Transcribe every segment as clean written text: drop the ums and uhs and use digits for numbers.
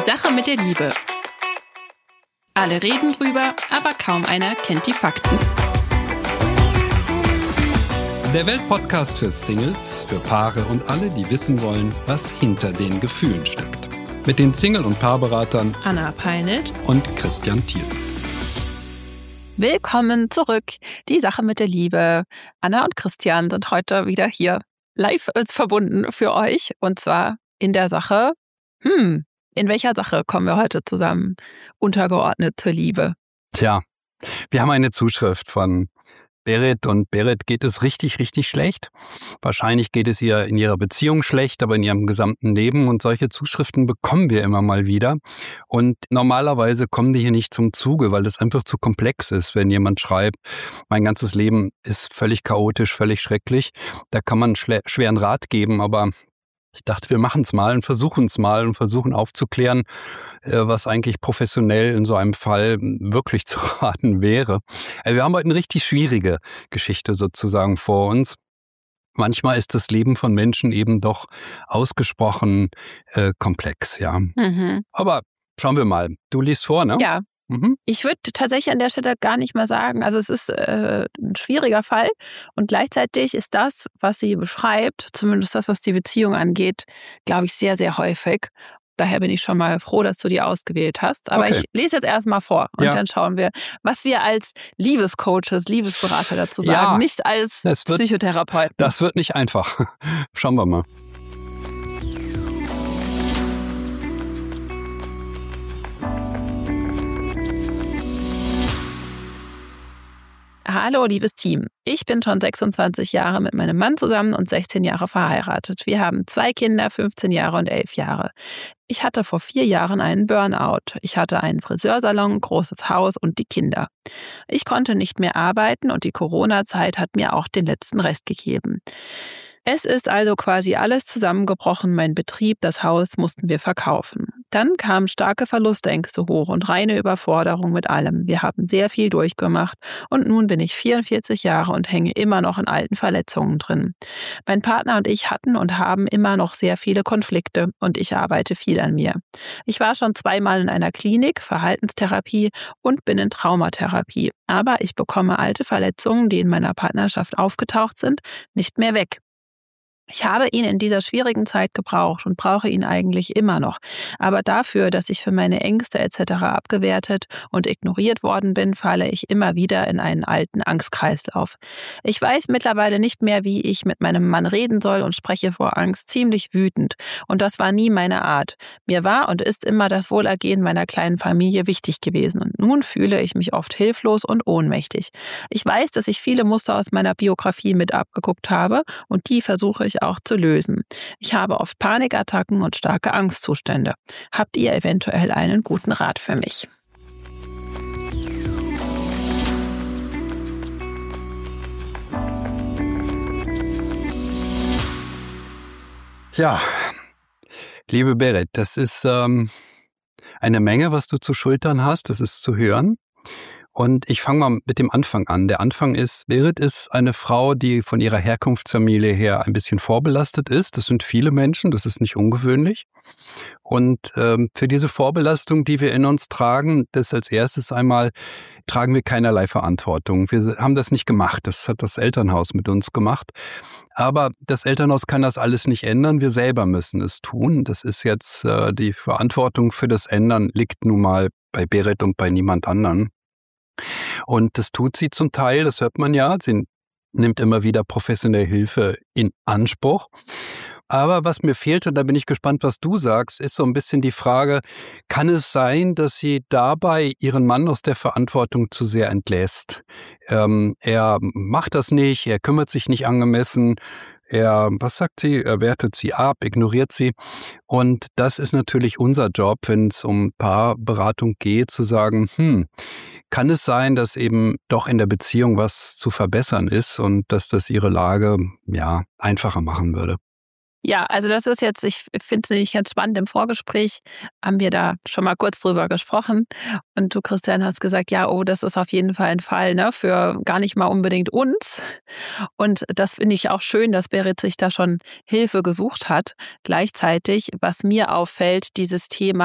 Sache mit der Liebe. Alle reden drüber, aber kaum einer kennt die Fakten. Der Weltpodcast für Singles, für Paare und alle, die wissen wollen, was hinter den Gefühlen steckt. Mit den Single- und Paarberatern Anna Peinelt und Christian Thiel. Willkommen zurück. Die Sache mit der Liebe. Anna und Christian sind heute wieder hier live verbunden für euch. Und zwar in der Sache, in welcher Sache kommen wir heute zusammen untergeordnet zur Liebe? Tja, wir haben eine Zuschrift von Berit und Berit geht es richtig, richtig schlecht. Wahrscheinlich geht es ihr in ihrer Beziehung schlecht, aber in ihrem gesamten Leben. Und solche Zuschriften bekommen wir immer mal wieder. Und normalerweise kommen die hier nicht zum Zuge, weil das einfach zu komplex ist, wenn jemand schreibt, mein ganzes Leben ist völlig chaotisch, völlig schrecklich. Da kann man schweren Rat geben, aber ich dachte, wir machen es mal und versuchen aufzuklären, was eigentlich professionell in so einem Fall wirklich zu raten wäre. Wir haben heute eine richtig schwierige Geschichte sozusagen vor uns. Manchmal ist das Leben von Menschen eben doch ausgesprochen komplex, ja. Aber schauen wir mal. Du liest vor, ne? Ja. Ich würde tatsächlich an der Stelle gar nicht mal sagen, also es ist ein schwieriger Fall und gleichzeitig ist das, was sie beschreibt, zumindest das, was die Beziehung angeht, glaube ich, sehr, sehr häufig. Daher bin ich schon mal froh, dass du die ausgewählt hast. Aber Okay. Ich lese jetzt erstmal vor und dann schauen wir, was wir als Liebescoaches, Liebesberater dazu sagen, nicht als Psychotherapeuten. Das wird nicht einfach. Schauen wir mal. Hallo, liebes Team. Ich bin schon 26 Jahre mit meinem Mann zusammen und 16 Jahre verheiratet. Wir haben 2 Kinder, 15 Jahre und 11 Jahre. Ich hatte vor 4 Jahren einen Burnout. Ich hatte einen Friseursalon, großes Haus und die Kinder. Ich konnte nicht mehr arbeiten und die Corona-Zeit hat mir auch den letzten Rest gegeben. Es ist also quasi alles zusammengebrochen, mein Betrieb, das Haus mussten wir verkaufen. Dann kamen starke Verlustängste hoch und reine Überforderung mit allem. Wir haben sehr viel durchgemacht und nun bin ich 44 Jahre und hänge immer noch in alten Verletzungen drin. Mein Partner und ich hatten und haben immer noch sehr viele Konflikte und ich arbeite viel an mir. Ich war schon 2-mal in einer Klinik, Verhaltenstherapie und bin in Traumatherapie. Aber ich bekomme alte Verletzungen, die in meiner Partnerschaft aufgetaucht sind, nicht mehr weg. Ich habe ihn in dieser schwierigen Zeit gebraucht und brauche ihn eigentlich immer noch. Aber dafür, dass ich für meine Ängste etc. abgewertet und ignoriert worden bin, falle ich immer wieder in einen alten Angstkreislauf. Ich weiß mittlerweile nicht mehr, wie ich mit meinem Mann reden soll und spreche vor Angst ziemlich wütend. Und das war nie meine Art. Mir war und ist immer das Wohlergehen meiner kleinen Familie wichtig gewesen. Und nun fühle ich mich oft hilflos und ohnmächtig. Ich weiß, dass ich viele Muster aus meiner Biografie mit abgeguckt habe und die versuche ich auch zu lösen. Ich habe oft Panikattacken und starke Angstzustände. Habt ihr eventuell einen guten Rat für mich? Ja, liebe Berit, das ist eine Menge, was du zu schultern hast. Das ist zu hören. Und ich fange mal mit dem Anfang an. Der Anfang ist, Berit ist eine Frau, die von ihrer Herkunftsfamilie her ein bisschen vorbelastet ist. Das sind viele Menschen, das ist nicht ungewöhnlich. Und für diese Vorbelastung, die wir in uns tragen, das als erstes einmal tragen wir keinerlei Verantwortung. Wir haben das nicht gemacht, das hat das Elternhaus mit uns gemacht. Aber das Elternhaus kann das alles nicht ändern, wir selber müssen es tun. Das ist jetzt, die Verantwortung für das Ändern liegt nun mal bei Berit und bei niemand anderen. Und das tut sie zum Teil, das hört man ja. Sie nimmt immer wieder professionelle Hilfe in Anspruch. Aber was mir fehlt, und da bin ich gespannt, was du sagst, ist so ein bisschen die Frage, kann es sein, dass sie dabei ihren Mann aus der Verantwortung zu sehr entlässt? Er macht das nicht, er kümmert sich nicht angemessen, was sagt sie? Er wertet sie ab, ignoriert sie. Und das ist natürlich unser Job, wenn es um Paarberatung geht, zu sagen, kann es sein, dass eben doch in der Beziehung was zu verbessern ist und dass das ihre Lage einfacher machen würde? Ja, also das ist jetzt, ich finde es nämlich ganz spannend, im Vorgespräch haben wir da schon mal kurz drüber gesprochen und du, Christian, hast gesagt, ja, das ist auf jeden Fall ein Fall, ne, für gar nicht mal unbedingt uns. Und das finde ich auch schön, dass Berit sich da schon Hilfe gesucht hat. Gleichzeitig, was mir auffällt, dieses Thema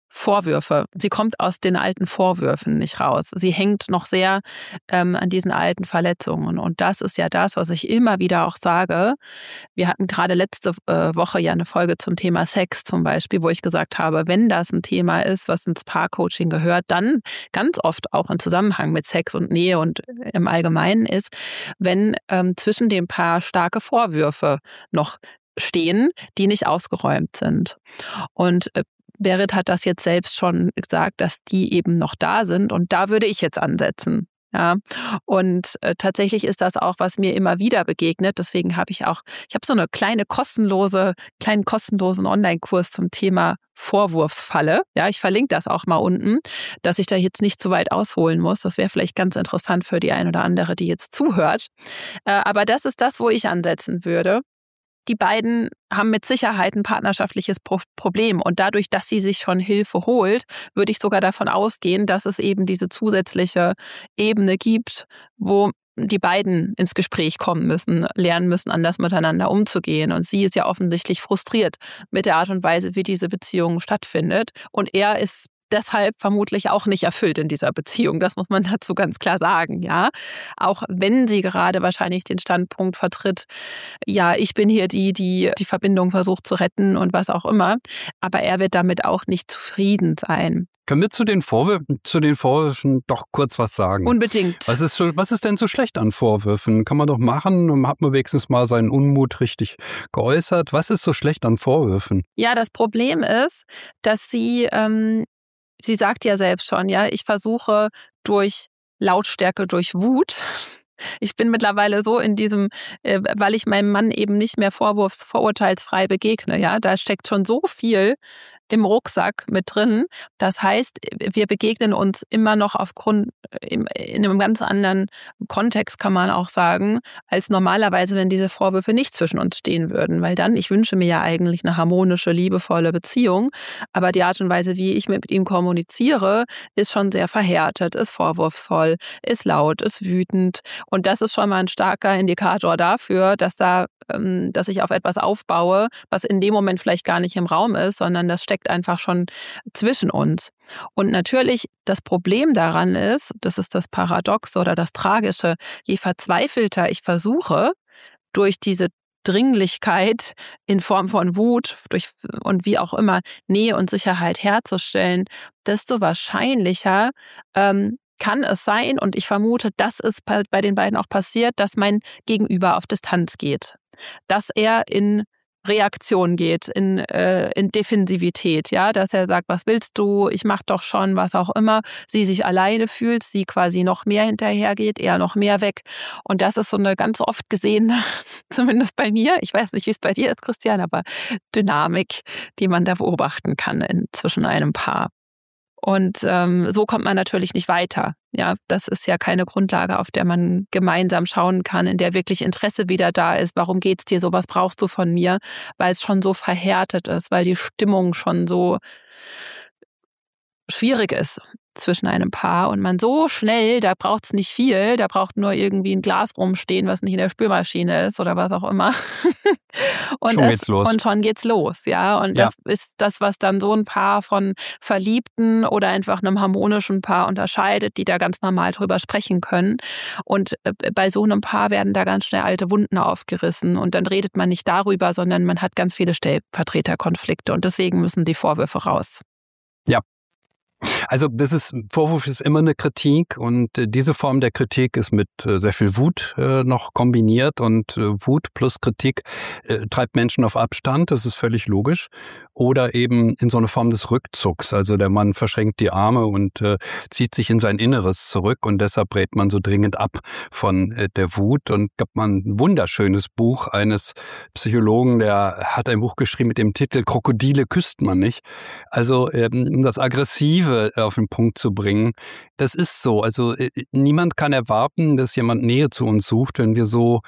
Vorwürfe. Sie kommt aus den alten Vorwürfen nicht raus. Sie hängt noch sehr an diesen alten Verletzungen. Und das ist ja das, was ich immer wieder auch sage. Wir hatten gerade letzte Woche ja eine Folge zum Thema Sex zum Beispiel, wo ich gesagt habe, wenn das ein Thema ist, was ins Paarcoaching gehört, dann ganz oft auch im Zusammenhang mit Sex und Nähe und im Allgemeinen ist, wenn zwischen dem Paar starke Vorwürfe noch stehen, die nicht ausgeräumt sind. Und Berit hat das jetzt selbst schon gesagt, dass die eben noch da sind und da würde ich jetzt ansetzen. Ja, und tatsächlich ist das auch, was mir immer wieder begegnet. Deswegen habe ich habe so eine kleinen kostenlosen Online-Kurs zum Thema Vorwurfsfalle. Ja, ich verlinke das auch mal unten, dass ich da jetzt nicht zu weit ausholen muss. Das wäre vielleicht ganz interessant für die ein oder andere, die jetzt zuhört. Aber das ist das, wo ich ansetzen würde. Die beiden haben mit Sicherheit ein partnerschaftliches Problem. Und dadurch, dass sie sich schon Hilfe holt, würde ich sogar davon ausgehen, dass es eben diese zusätzliche Ebene gibt, wo die beiden ins Gespräch kommen müssen, lernen müssen, anders miteinander umzugehen. Und sie ist ja offensichtlich frustriert mit der Art und Weise, wie diese Beziehung stattfindet. Und er ist deshalb vermutlich auch nicht erfüllt in dieser Beziehung. Das muss man dazu ganz klar sagen, ja. Auch wenn sie gerade wahrscheinlich den Standpunkt vertritt, ja, ich bin hier die Verbindung versucht zu retten und was auch immer. Aber er wird damit auch nicht zufrieden sein. Können wir zu den Vorwürfen doch kurz was sagen? Unbedingt. Was ist denn so schlecht an Vorwürfen? Kann man doch machen, hat man wenigstens mal seinen Unmut richtig geäußert. Was ist so schlecht an Vorwürfen? Ja, das Problem ist, dass sie sagt ja selbst schon, ja, ich versuche durch Lautstärke, durch Wut. Ich bin mittlerweile so in diesem, weil ich meinem Mann eben nicht mehr vorurteilsfrei begegne, ja, da steckt schon so viel im Rucksack mit drin. Das heißt, wir begegnen uns immer noch in einem ganz anderen Kontext, kann man auch sagen, als normalerweise, wenn diese Vorwürfe nicht zwischen uns stehen würden. Weil dann, ich wünsche mir ja eigentlich eine harmonische, liebevolle Beziehung, aber die Art und Weise, wie ich mit ihm kommuniziere, ist schon sehr verhärtet, ist vorwurfsvoll, ist laut, ist wütend. Und das ist schon mal ein starker Indikator dafür, dass ich auf etwas aufbaue, was in dem Moment vielleicht gar nicht im Raum ist, sondern das steckt einfach schon zwischen uns. Und natürlich das Problem daran ist, das ist das Paradox oder das Tragische, je verzweifelter ich versuche, durch diese Dringlichkeit in Form von Wut und wie auch immer Nähe und Sicherheit herzustellen, desto wahrscheinlicher kann es sein, und ich vermute, dass es bei den beiden auch passiert, dass mein Gegenüber auf Distanz geht. Dass er in Reaktion geht, in Defensivität, ja, dass er sagt, was willst du, ich mach doch schon, was auch immer, sie sich alleine fühlt, sie quasi noch mehr hinterhergeht, er noch mehr weg. Und das ist so eine ganz oft gesehene, zumindest bei mir, ich weiß nicht, wie es bei dir ist, Christian, aber Dynamik, die man da beobachten kann zwischen einem Paar. Und so kommt man natürlich nicht weiter. Ja, das ist ja keine Grundlage, auf der man gemeinsam schauen kann, in der wirklich Interesse wieder da ist. Warum geht's dir so? Was brauchst du von mir? Weil es schon so verhärtet ist, weil die Stimmung schon so schwierig ist zwischen einem Paar und man so schnell, da braucht es nicht viel, da braucht nur irgendwie ein Glas rumstehen, was nicht in der Spülmaschine ist oder was auch immer. Und schon geht's los, ja. Und das ist das, was dann so ein Paar von Verliebten oder einfach einem harmonischen Paar unterscheidet, die da ganz normal drüber sprechen können. Und bei so einem Paar werden da ganz schnell alte Wunden aufgerissen und dann redet man nicht darüber, sondern man hat ganz viele Stellvertreterkonflikte und deswegen müssen die Vorwürfe raus. Ja. Also Vorwurf ist immer eine Kritik und diese Form der Kritik ist mit sehr viel Wut noch kombiniert und Wut plus Kritik treibt Menschen auf Abstand, das ist völlig logisch. Oder eben in so eine Form des Rückzugs, also der Mann verschränkt die Arme und zieht sich in sein Inneres zurück und deshalb brät man so dringend ab von der Wut. Und gab man ein wunderschönes Buch eines Psychologen, der hat ein Buch geschrieben mit dem Titel Krokodile küsst man nicht. Also um das Aggressive auf den Punkt zu bringen. Das ist so. Also niemand kann erwarten, dass jemand Nähe zu uns sucht, wenn wir so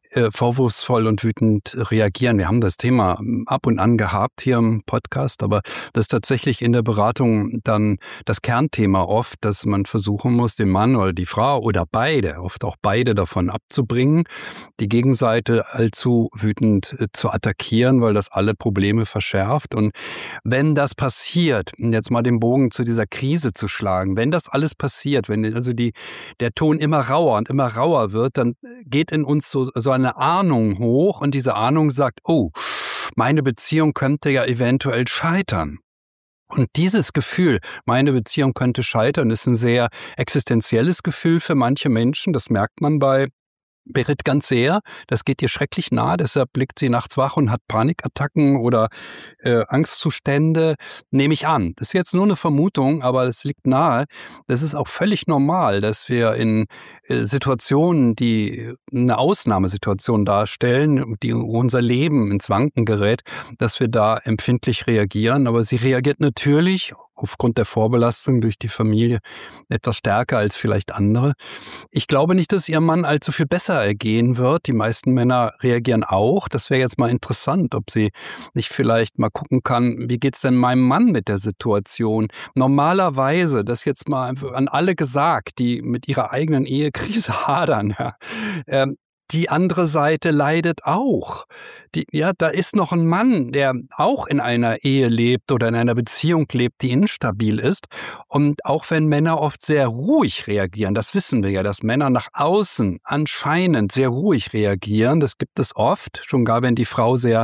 vorwurfsvoll und wütend reagieren. Wir haben das Thema ab und an gehabt hier im Podcast, aber das ist tatsächlich in der Beratung dann das Kernthema oft, dass man versuchen muss, den Mann oder die Frau oder beide, oft auch beide davon abzubringen, die Gegenseite allzu wütend zu attackieren, weil das alle Probleme verschärft. Und wenn das passiert, und jetzt mal den Bogen zu dieser Krise zu schlagen, wenn das alles passiert, wenn also der Ton immer rauer und immer rauer wird, dann geht in uns so eine Ahnung hoch und diese Ahnung sagt, oh, meine Beziehung könnte ja eventuell scheitern. Und dieses Gefühl, meine Beziehung könnte scheitern, ist ein sehr existenzielles Gefühl für manche Menschen. Das merkt man bei Berit ganz sehr. Das geht ihr schrecklich nahe, deshalb blickt sie nachts wach und hat Panikattacken oder Angstzustände, nehme ich an. Das ist jetzt nur eine Vermutung, aber es liegt nahe. Das ist auch völlig normal, dass wir in Situationen, die eine Ausnahmesituation darstellen, die unser Leben ins Wanken gerät, dass wir da empfindlich reagieren. Aber sie reagiert natürlich aufgrund der Vorbelastung durch die Familie etwas stärker als vielleicht andere. Ich glaube nicht, dass ihr Mann allzu viel besser ergehen wird. Die meisten Männer reagieren auch. Das wäre jetzt mal interessant, ob sie nicht vielleicht mal gucken kann, wie geht's denn meinem Mann mit der Situation? Normalerweise, das jetzt mal an alle gesagt, die mit ihrer eigenen Ehekrise hadern, ja, die andere Seite leidet auch. Da ist noch ein Mann, der auch in einer Ehe lebt oder in einer Beziehung lebt, die instabil ist. Und auch wenn Männer oft sehr ruhig reagieren, das wissen wir ja, dass Männer nach außen anscheinend sehr ruhig reagieren. Das gibt es oft, schon gar wenn die Frau sehr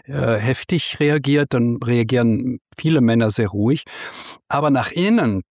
heftig reagiert, dann reagieren viele Männer sehr ruhig. Aber nach innen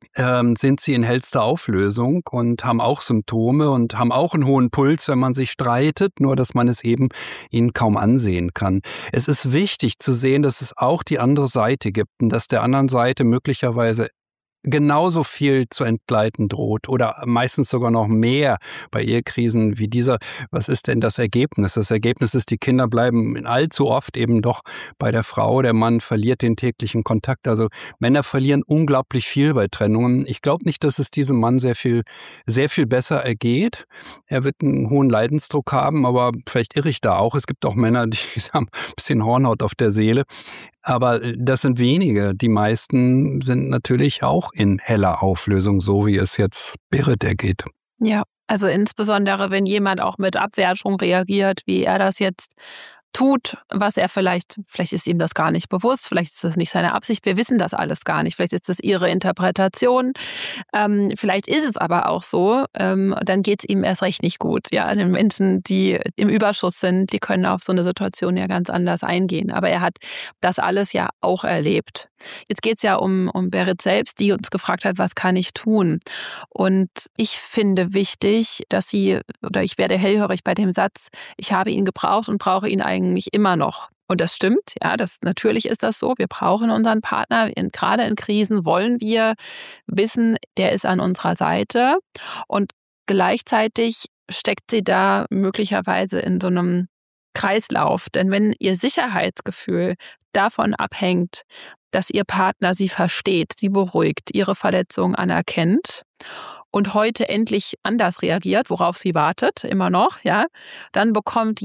sind sie in hellster Auflösung und haben auch Symptome und haben auch einen hohen Puls, wenn man sich streitet, nur dass man es eben ihnen kaum ansehen kann. Es ist wichtig zu sehen, dass es auch die andere Seite gibt und dass der anderen Seite möglicherweise genauso viel zu entgleiten droht oder meistens sogar noch mehr bei Ehekrisen wie dieser. Was ist denn das Ergebnis? Das Ergebnis ist, die Kinder bleiben allzu oft eben doch bei der Frau. Der Mann verliert den täglichen Kontakt. Also Männer verlieren unglaublich viel bei Trennungen. Ich glaube nicht, dass es diesem Mann sehr viel besser ergeht. Er wird einen hohen Leidensdruck haben, aber vielleicht irre ich da auch. Es gibt auch Männer, die haben ein bisschen Hornhaut auf der Seele. Aber das sind wenige. Die meisten sind natürlich auch in heller Auflösung, so wie es jetzt Berit ergeht. Ja, also insbesondere, wenn jemand auch mit Abwertung reagiert, wie er das jetzt tut, was er vielleicht ist ihm das gar nicht bewusst, vielleicht ist das nicht seine Absicht, wir wissen das alles gar nicht, vielleicht ist das ihre Interpretation, vielleicht ist es aber auch so, dann geht es ihm erst recht nicht gut. Ja, den Menschen, die im Überschuss sind, die können auf so eine Situation ja ganz anders eingehen, aber er hat das alles ja auch erlebt. Jetzt geht es ja um Berit selbst, die uns gefragt hat, was kann ich tun? Und ich finde wichtig, dass ich werde hellhörig bei dem Satz, ich habe ihn gebraucht und brauche ihn eigentlich immer noch. Und das stimmt, ja, natürlich ist das so. Wir brauchen unseren Partner. Gerade in Krisen wollen wir wissen, der ist an unserer Seite. Und gleichzeitig steckt sie da möglicherweise in so einem Kreislauf. Denn wenn ihr Sicherheitsgefühl davon abhängt, dass ihr Partner sie versteht, sie beruhigt, ihre Verletzung anerkennt und heute endlich anders reagiert, worauf sie wartet, immer noch, ja, dann bekommt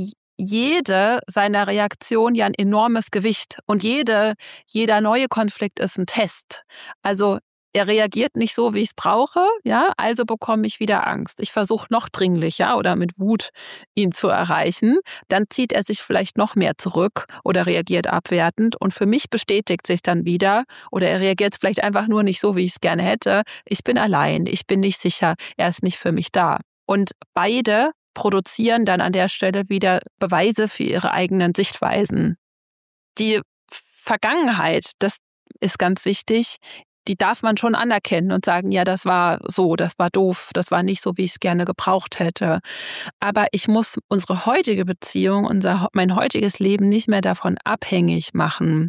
jede seiner Reaktionen ja ein enormes Gewicht und jeder neue Konflikt ist ein Test. Also er reagiert nicht so, wie ich es brauche, ja, also bekomme ich wieder Angst. Ich versuche noch dringlicher oder mit Wut ihn zu erreichen. Dann zieht er sich vielleicht noch mehr zurück oder reagiert abwertend und für mich bestätigt sich dann wieder oder er reagiert vielleicht einfach nur nicht so, wie ich es gerne hätte. Ich bin allein, ich bin nicht sicher, er ist nicht für mich da. Und beide produzieren dann an der Stelle wieder Beweise für ihre eigenen Sichtweisen. Die Vergangenheit, das ist ganz wichtig, die darf man schon anerkennen und sagen, ja, das war so, das war doof, das war nicht so, wie ich es gerne gebraucht hätte. Aber ich muss unsere heutige Beziehung, mein heutiges Leben nicht mehr davon abhängig machen.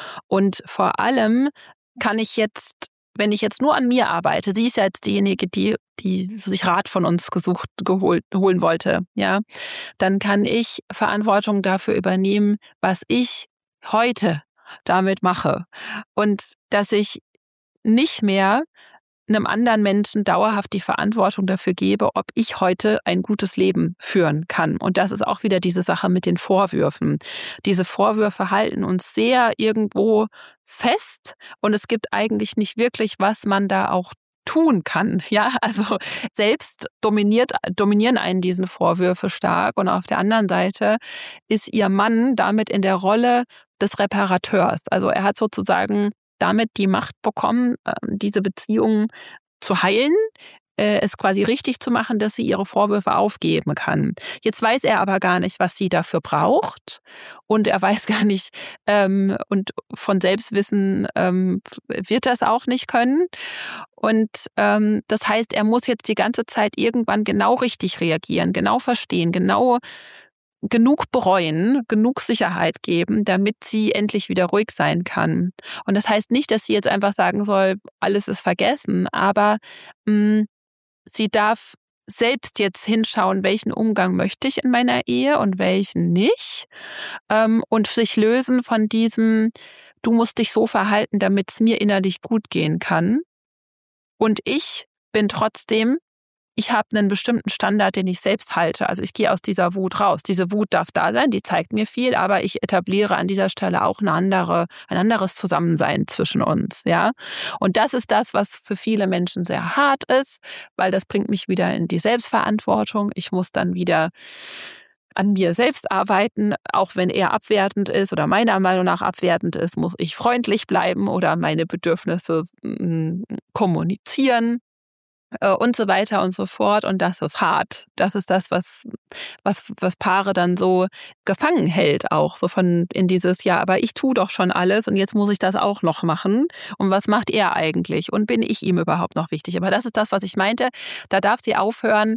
Und vor allem kann ich jetzt, wenn ich jetzt nur an mir arbeite, sie ist ja jetzt diejenige, die sich Rat von uns holen wollte, ja, dann kann ich Verantwortung dafür übernehmen, was ich heute damit mache. Und dass ich nicht mehr einem anderen Menschen dauerhaft die Verantwortung dafür gebe, ob ich heute ein gutes Leben führen kann. Und das ist auch wieder diese Sache mit den Vorwürfen. Diese Vorwürfe halten uns sehr irgendwo fest und es gibt eigentlich nicht wirklich, was man da auch tun kann. Ja, also selbst dominieren einen diesen Vorwürfe stark und auf der anderen Seite ist ihr Mann damit in der Rolle des Reparateurs. Also er hat sozusagen damit die Macht bekommen, diese Beziehung zu heilen, es quasi richtig zu machen, dass sie ihre Vorwürfe aufgeben kann. Jetzt weiß er aber gar nicht, was sie dafür braucht und er weiß gar nicht, und von Selbstwissen wird das auch nicht können. Und das heißt, er muss jetzt die ganze Zeit irgendwann genau richtig reagieren, genau verstehen, genau genug bereuen, genug Sicherheit geben, damit sie endlich wieder ruhig sein kann. Und das heißt nicht, dass sie jetzt einfach sagen soll, alles ist vergessen, aber sie darf selbst jetzt hinschauen, welchen Umgang möchte ich in meiner Ehe und welchen nicht, und sich lösen von diesem, du musst dich so verhalten, damit es mir innerlich gut gehen kann. Und ich bin trotzdem, ich habe einen bestimmten Standard, den ich selbst halte. Also ich gehe aus dieser Wut raus. Diese Wut darf da sein, die zeigt mir viel, aber ich etabliere an dieser Stelle auch ein anderes Zusammensein zwischen uns. Ja? Und das ist das, was für viele Menschen sehr hart ist, weil das bringt mich wieder in die Selbstverantwortung. Ich muss dann wieder an mir selbst arbeiten, auch wenn er abwertend ist oder meiner Meinung nach abwertend ist, muss ich freundlich bleiben oder meine Bedürfnisse kommunizieren. Und so weiter und so fort. Und das ist hart. Das ist das, was Paare dann so gefangen hält auch. So von in dieses, ja, aber ich tue doch schon alles und jetzt muss ich das auch noch machen. Und was macht er eigentlich? Und bin ich ihm überhaupt noch wichtig? Aber das ist das, was ich meinte. Da darf sie aufhören,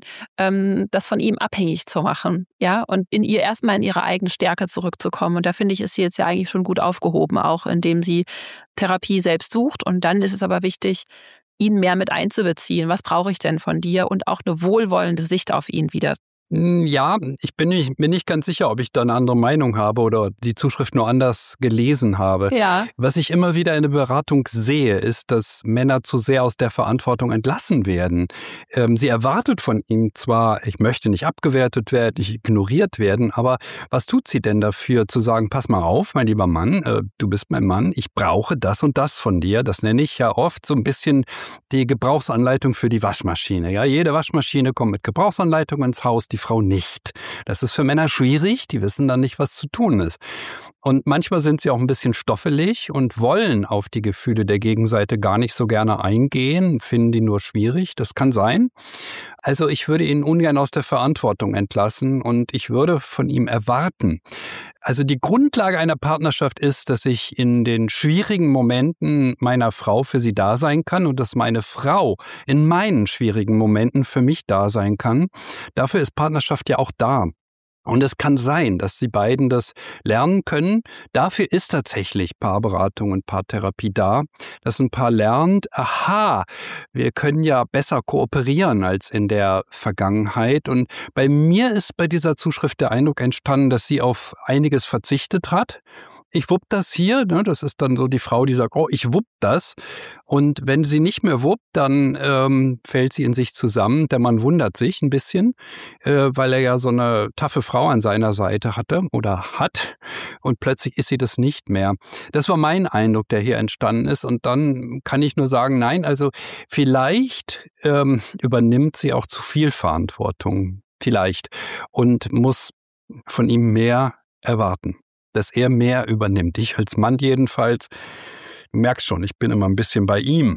das von ihm abhängig zu machen. Ja, und in ihr erstmal in ihre eigene Stärke zurückzukommen. Und da finde ich, ist sie jetzt ja eigentlich schon gut aufgehoben, auch indem sie Therapie selbst sucht. Und dann ist es aber wichtig, ihn mehr mit einzubeziehen. Was brauche ich denn von dir? Und auch eine wohlwollende Sicht auf ihn wieder. Ja, ich bin nicht ganz sicher, ob ich da eine andere Meinung habe oder die Zuschrift nur anders gelesen habe. Ja. Was ich immer wieder in der Beratung sehe, ist, dass Männer zu sehr aus der Verantwortung entlassen werden. Sie erwartet von ihm zwar, ich möchte nicht abgewertet werden, nicht ignoriert werden, aber was tut sie denn dafür, zu sagen, pass mal auf, mein lieber Mann, du bist mein Mann, ich brauche das und das von dir. Das nenne ich ja oft so ein bisschen die Gebrauchsanleitung für die Waschmaschine. Ja, jede Waschmaschine kommt mit Gebrauchsanleitung ins Haus, die Frau nicht. Das ist für Männer schwierig, die wissen dann nicht, was zu tun ist. Und manchmal sind sie auch ein bisschen stoffelig und wollen auf die Gefühle der Gegenseite gar nicht so gerne eingehen, finden die nur schwierig. Das kann sein. Also ich würde ihn ungern aus der Verantwortung entlassen und ich würde von ihm erwarten. Also die Grundlage einer Partnerschaft ist, dass ich in den schwierigen Momenten meiner Frau für sie da sein kann und dass meine Frau in meinen schwierigen Momenten für mich da sein kann. Dafür ist Partnerschaft ja auch da. Und es kann sein, dass die beiden das lernen können. Dafür ist tatsächlich Paarberatung und Paartherapie da, dass ein Paar lernt, aha, wir können ja besser kooperieren als in der Vergangenheit. Und bei mir ist bei dieser Zuschrift der Eindruck entstanden, dass sie auf einiges verzichtet hat. Ich wupp das hier, ne? Das ist dann so die Frau, die sagt, oh, ich wupp das. Und wenn sie nicht mehr wuppt, dann fällt sie in sich zusammen. Der Mann wundert sich ein bisschen, weil er ja so eine taffe Frau an seiner Seite hatte oder hat. Und plötzlich ist sie das nicht mehr. Das war mein Eindruck, der hier entstanden ist. Und dann kann ich nur sagen, nein, also vielleicht übernimmt sie auch zu viel Verantwortung. Vielleicht. Und muss von ihm mehr erwarten. Dass er mehr übernimmt. Ich als Mann jedenfalls, du merkst schon, ich bin immer ein bisschen bei ihm.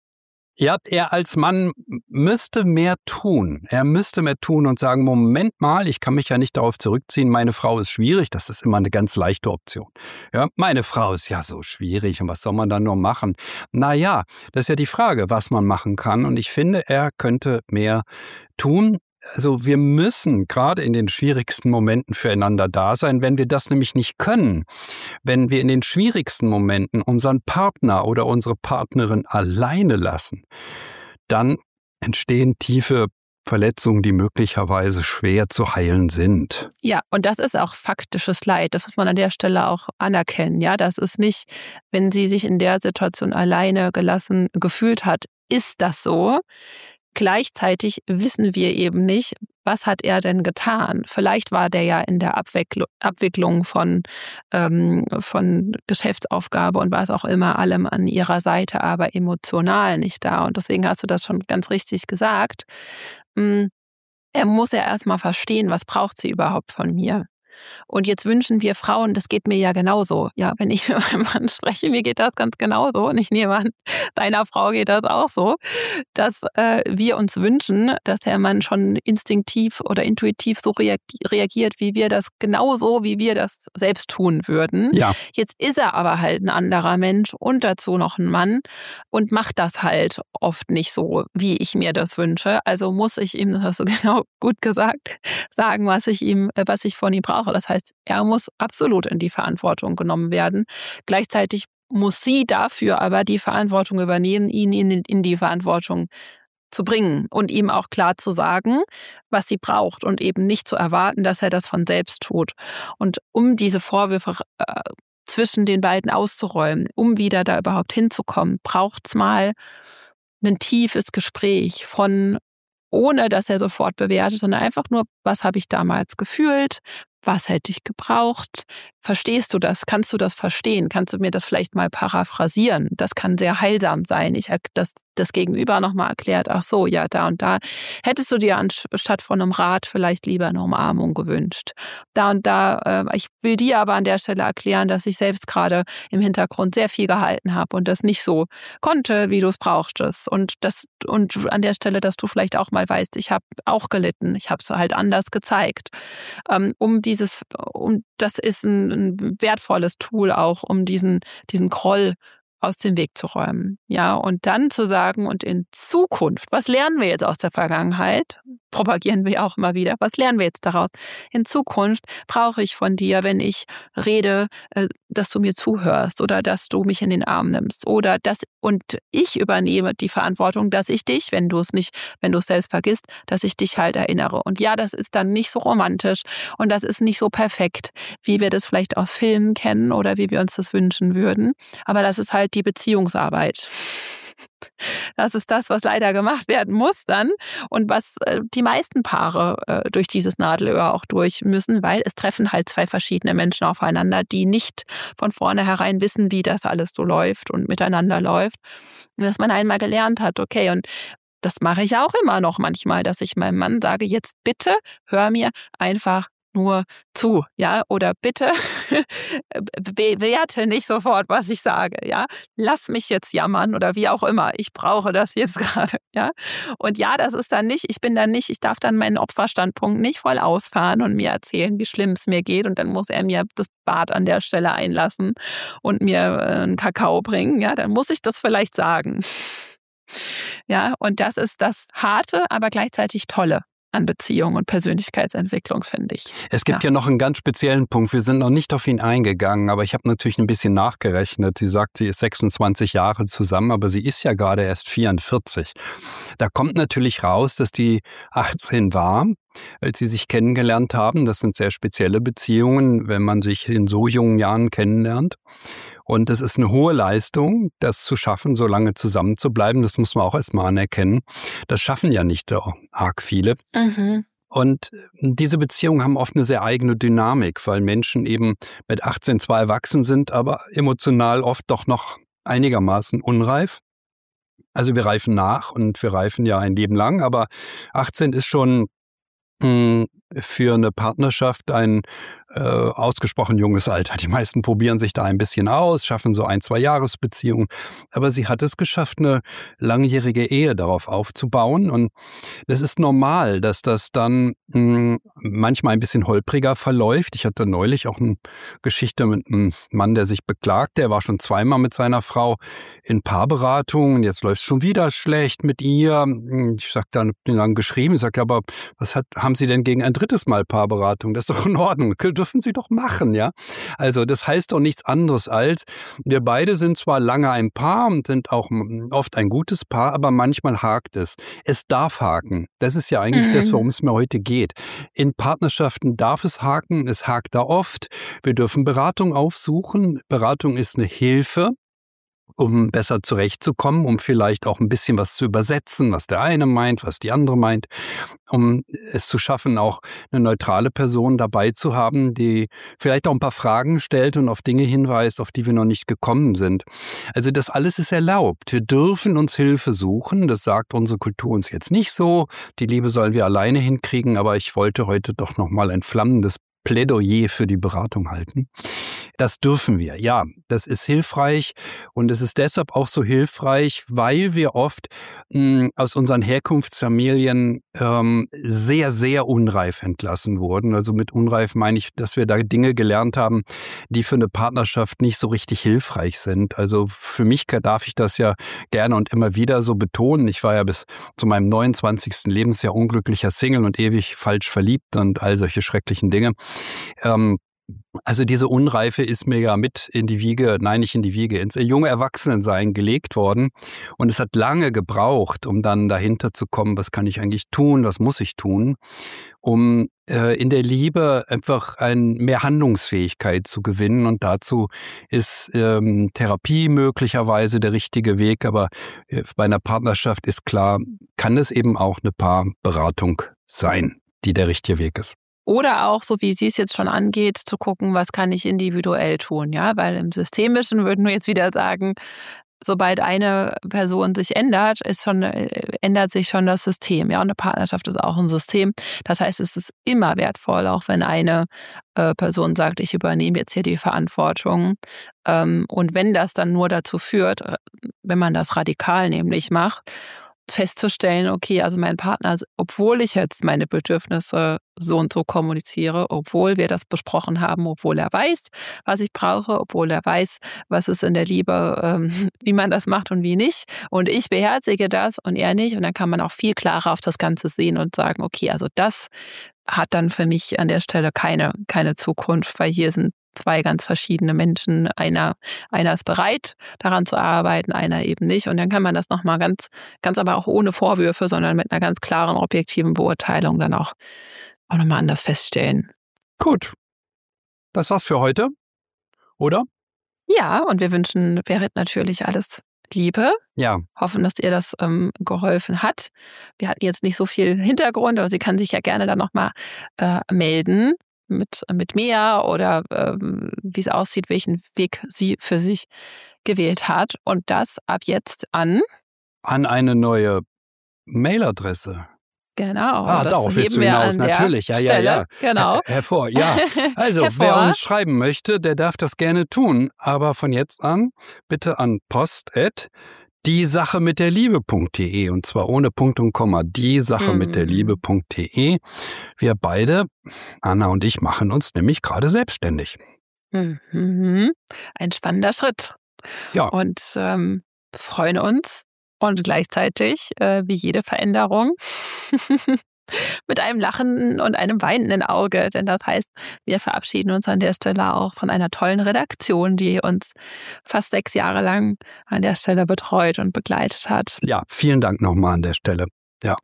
Ja, er als Mann müsste mehr tun. Er müsste mehr tun und sagen, Moment mal, ich kann mich ja nicht darauf zurückziehen, meine Frau ist schwierig, das ist immer eine ganz leichte Option. Ja, meine Frau ist ja so schwierig und was soll man dann nur machen? Naja, das ist ja die Frage, was man machen kann und ich finde, er könnte mehr tun. Also wir müssen gerade in den schwierigsten Momenten füreinander da sein. Wenn wir das nämlich nicht können, wenn wir in den schwierigsten Momenten unseren Partner oder unsere Partnerin alleine lassen, dann entstehen tiefe Verletzungen, die möglicherweise schwer zu heilen sind. Ja, und das ist auch faktisches Leid. Das muss man an der Stelle auch anerkennen. Ja, das ist nicht, wenn sie sich in der Situation alleine gelassen gefühlt hat, ist das so. Gleichzeitig wissen wir eben nicht, was hat er denn getan? Vielleicht war der ja in der Abwicklung von Geschäftsaufgabe und was auch immer allem an ihrer Seite, aber emotional nicht da. Und deswegen hast du das schon ganz richtig gesagt. Er muss ja erstmal verstehen, was braucht sie überhaupt von mir. Und jetzt wünschen wir Frauen, das geht mir ja genauso. Ja, wenn ich mit meinem Mann spreche, mir geht das ganz genauso. Und ich nehme an, deiner Frau geht das auch so, dass wir uns wünschen, dass der Mann schon instinktiv oder intuitiv so reagiert, wie wir das genauso, wie wir das selbst tun würden. Ja. Jetzt ist er aber halt ein anderer Mensch und dazu noch ein Mann und macht das halt oft nicht so, wie ich mir das wünsche. Also muss ich ihm, das hast du genau gut gesagt, sagen, was ich von ihm brauche. Das heißt, er muss absolut in die Verantwortung genommen werden. Gleichzeitig muss sie dafür aber die Verantwortung übernehmen, ihn in die Verantwortung zu bringen und ihm auch klar zu sagen, was sie braucht und eben nicht zu erwarten, dass er das von selbst tut. Und um diese Vorwürfe zwischen den beiden auszuräumen, um wieder da überhaupt hinzukommen, braucht es mal ein tiefes Gespräch ohne dass er sofort bewertet, sondern einfach nur, was habe ich damals gefühlt, was hätte ich gebraucht, verstehst du das, kannst du das verstehen, kannst du mir das vielleicht mal paraphrasieren, das kann sehr heilsam sein, das Gegenüber nochmal erklärt, ach so, ja, da und da, hättest du dir anstatt von einem Rat vielleicht lieber eine Umarmung gewünscht. Da und da, ich will dir aber an der Stelle erklären, dass ich selbst gerade im Hintergrund sehr viel gehalten habe und das nicht so konnte, wie du es brauchtest. Und an der Stelle, dass du vielleicht auch mal weißt, ich habe auch gelitten, ich habe es halt anders gezeigt. Das ist ein wertvolles Tool auch, um diesen Groll aus dem Weg zu räumen. Ja, und dann zu sagen, und in Zukunft, was lernen wir jetzt aus der Vergangenheit? Propagieren wir auch immer wieder. Was lernen wir jetzt daraus? In Zukunft brauche ich von dir, wenn ich rede, dass du mir zuhörst oder dass du mich in den Arm nimmst und ich übernehme die Verantwortung, dass ich dich, wenn du es selbst vergisst, dass ich dich halt erinnere. Und ja, das ist dann nicht so romantisch und das ist nicht so perfekt, wie wir das vielleicht aus Filmen kennen oder wie wir uns das wünschen würden. Aber das ist halt die Beziehungsarbeit. Das ist das, was leider gemacht werden muss dann und was die meisten Paare durch dieses Nadelöhr auch durch müssen, weil es treffen halt zwei verschiedene Menschen aufeinander, die nicht von vornherein wissen, wie das alles so läuft und miteinander läuft. Und dass man einmal gelernt hat, okay, und das mache ich auch immer noch manchmal, dass ich meinem Mann sage, jetzt bitte hör mir einfach nur zu, ja, oder bitte bewerte nicht sofort, was ich sage, ja, lass mich jetzt jammern oder wie auch immer, ich brauche das jetzt gerade, ja, und ja, das ist dann nicht, ich darf dann meinen Opferstandpunkt nicht voll ausfahren und mir erzählen, wie schlimm es mir geht und dann muss er mir das Bad an der Stelle einlassen und mir einen Kakao bringen, ja, dann muss ich das vielleicht sagen, ja, und das ist das Harte, aber gleichzeitig Tolle an Beziehung und Persönlichkeitsentwicklung, finde ich. Es gibt ja noch einen ganz speziellen Punkt. Wir sind noch nicht auf ihn eingegangen, aber ich habe natürlich ein bisschen nachgerechnet. Sie sagt, sie ist 26 Jahre zusammen, aber sie ist ja gerade erst 44. Da kommt natürlich raus, dass die 18 war, als sie sich kennengelernt haben. Das sind sehr spezielle Beziehungen, wenn man sich in so jungen Jahren kennenlernt. Und es ist eine hohe Leistung, das zu schaffen, so lange zusammen zu bleiben. Das muss man auch erstmal anerkennen. Das schaffen ja nicht so arg viele. Mhm. Und diese Beziehungen haben oft eine sehr eigene Dynamik, weil Menschen eben mit 18 zwar erwachsen sind, aber emotional oft doch noch einigermaßen unreif. Also wir reifen nach und wir reifen ja ein Leben lang, aber 18 ist schon für eine Partnerschaft ein ausgesprochen junges Alter. Die meisten probieren sich da ein bisschen aus, schaffen so 1-2 Jahresbeziehungen. Aber sie hat es geschafft, eine langjährige Ehe darauf aufzubauen. Und das ist normal, dass das dann manchmal ein bisschen holpriger verläuft. Ich hatte neulich auch eine Geschichte mit einem Mann, der sich beklagt. Der war schon 2-mal mit seiner Frau in Paarberatung. Jetzt läuft es schon wieder schlecht mit ihr. Ich sag dann, bin dann geschrieben, ich sage, aber haben Sie denn gegen ein 3. Mal Paarberatung? Das ist doch in Ordnung. Dürfen Sie doch machen, ja? Also das heißt doch nichts anderes als, wir beide sind zwar lange ein Paar und sind auch oft ein gutes Paar, aber manchmal hakt es. Es darf haken. Das ist ja eigentlich das, worum es mir heute geht. In Partnerschaften darf es haken. Es hakt da oft. Wir dürfen Beratung aufsuchen. Beratung ist eine Hilfe. um besser zurechtzukommen, um vielleicht auch ein bisschen was zu übersetzen, was der eine meint, was die andere meint, um es zu schaffen, auch eine neutrale Person dabei zu haben, die vielleicht auch ein paar Fragen stellt und auf Dinge hinweist, auf die wir noch nicht gekommen sind. Also das alles ist erlaubt. Wir dürfen uns Hilfe suchen. Das sagt unsere Kultur uns jetzt nicht so. Die Liebe sollen wir alleine hinkriegen, aber ich wollte heute doch noch mal ein flammendes Plädoyer für die Beratung halten. Das dürfen wir, ja. Das ist hilfreich und es ist deshalb auch so hilfreich, weil wir oft aus unseren Herkunftsfamilien sehr, sehr unreif entlassen wurden. Also mit unreif meine ich, dass wir da Dinge gelernt haben, die für eine Partnerschaft nicht so richtig hilfreich sind. Also für mich darf ich das ja gerne und immer wieder so betonen. Ich war ja bis zu meinem 29. Lebensjahr unglücklicher Single und ewig falsch verliebt und all solche schrecklichen Dinge. Also diese Unreife ist mir ja mit in die Wiege, nein, nicht in die Wiege, ins junge Erwachsenensein gelegt worden. Und es hat lange gebraucht, um dann dahinter zu kommen, was kann ich eigentlich tun, was muss ich tun, um in der Liebe einfach mehr Handlungsfähigkeit zu gewinnen. Und dazu ist Therapie möglicherweise der richtige Weg. Aber bei einer Partnerschaft ist klar, kann es eben auch eine Paarberatung sein, die der richtige Weg ist. Oder auch, so wie sie es jetzt schon angeht, zu gucken, was kann ich individuell tun, ja, weil im Systemischen würden wir jetzt wieder sagen, sobald eine Person sich ändert, ändert sich schon das System, ja, und eine Partnerschaft ist auch ein System. Das heißt, es ist immer wertvoll, auch wenn eine Person sagt, ich übernehme jetzt hier die Verantwortung. Und wenn das dann nur dazu führt, wenn man das radikal nämlich macht, festzustellen, okay, also mein Partner, obwohl ich jetzt meine Bedürfnisse so und so kommuniziere, obwohl wir das besprochen haben, obwohl er weiß, was ich brauche, obwohl er weiß, was ist in der Liebe, wie man das macht und wie nicht. Und ich beherzige das und er nicht. Und dann kann man auch viel klarer auf das Ganze sehen und sagen, okay, also das hat dann für mich an der Stelle keine Zukunft, weil hier sind zwei ganz verschiedene Menschen. Einer ist bereit, daran zu arbeiten, einer eben nicht. Und dann kann man das nochmal ganz aber auch ohne Vorwürfe, sondern mit einer ganz klaren, objektiven Beurteilung dann auch nochmal anders feststellen. Gut. Das war's für heute, oder? Ja, und wir wünschen Berit natürlich alles Liebe. Ja. Hoffen, dass ihr das geholfen hat. Wir hatten jetzt nicht so viel Hintergrund, aber sie kann sich ja gerne dann nochmal melden mit mir oder wie es aussieht, welchen Weg sie für sich gewählt hat. Und das ab jetzt an eine neue Mailadresse. Genau. Darauf willst du hinaus, natürlich. Ja. Genau. Hervor, ja. Also, wer uns schreiben möchte, der darf das gerne tun. Aber von jetzt an bitte an post@diesachemitderliebe.de und zwar ohne Punkt und Komma, diesachemitderliebe.de. Wir beide, Anna und ich, machen uns nämlich gerade selbstständig. Ein spannender Schritt. Ja. Und freuen uns und gleichzeitig, wie jede Veränderung, mit einem lachenden und einem weinenden Auge. Denn das heißt, wir verabschieden uns an der Stelle auch von einer tollen Redaktion, die uns fast 6 Jahre lang an der Stelle betreut und begleitet hat. Ja, vielen Dank nochmal an der Stelle. Ja.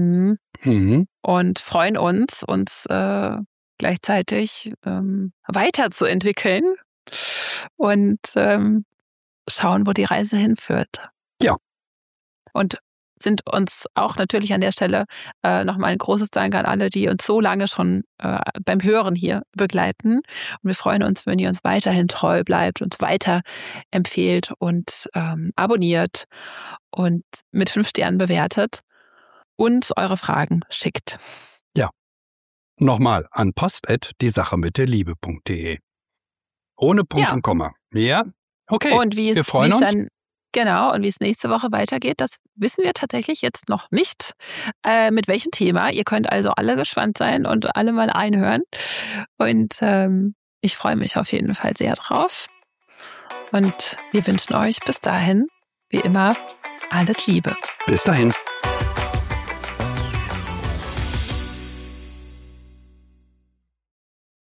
Und freuen uns gleichzeitig weiterzuentwickeln und schauen, wo die Reise hinführt. Ja. Und sind uns auch natürlich an der Stelle nochmal ein großes Dank an alle, die uns so lange schon beim Hören hier begleiten. Und wir freuen uns, wenn ihr uns weiterhin treu bleibt, uns weiter empfehlt und abonniert und mit 5 Sternen bewertet und eure Fragen schickt. Ja. Nochmal an post@diesachemitderliebe.de. Ohne Punkt und Komma. Ja? Okay. Und wir freuen uns. Und wie es nächste Woche weitergeht, das wissen wir tatsächlich jetzt noch nicht. Mit welchem Thema. Ihr könnt also alle gespannt sein und alle mal einhören. Und ich freue mich auf jeden Fall sehr drauf. Und wir wünschen euch bis dahin, wie immer, alles Liebe. Bis dahin.